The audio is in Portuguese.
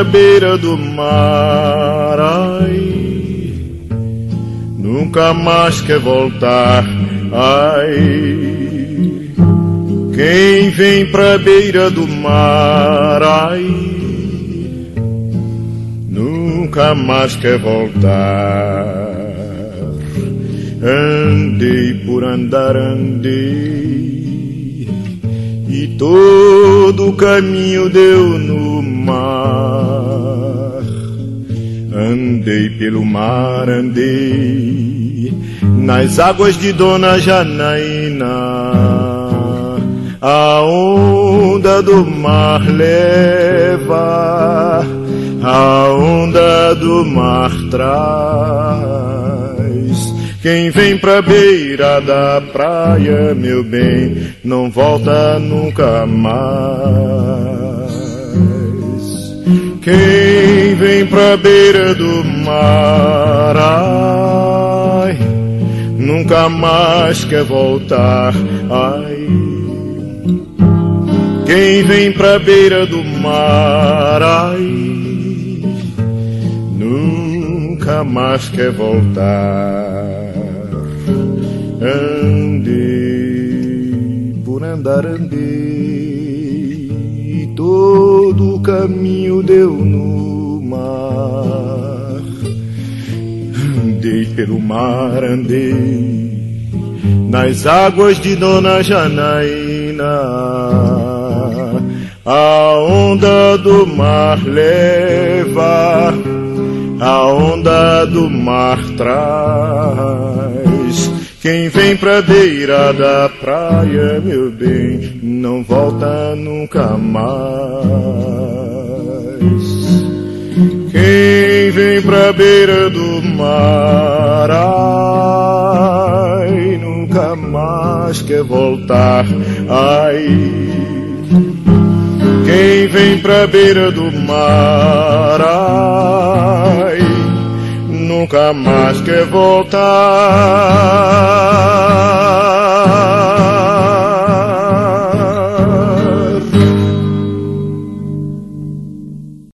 beira do mar, ai, nunca mais quer voltar, ai. Quem vem pra beira do mar, ai, nunca mais quer voltar. Andei por andar, andei, e todo o caminho deu no mar. Andei pelo mar, andei nas águas de Dona Janaína. A onda do mar leva, a onda do mar traz. Quem vem pra beira da praia, meu bem, não volta nunca mais. Quem vem pra beira do mar, ai, nunca mais quer voltar, ai. Quem vem pra beira do mar, ai, nunca mais quer voltar. Andei por andar, andei, e todo o caminho deu no mar. Andei pelo mar, andei nas águas de Dona Janaína. A onda do mar leva, a onda do mar traz. Quem vem pra beira da praia, meu bem, não volta nunca mais. Quem vem pra beira do mar, ai, nunca mais quer voltar, ai. Quem vem pra beira do mar, ai, nunca mais quer voltar.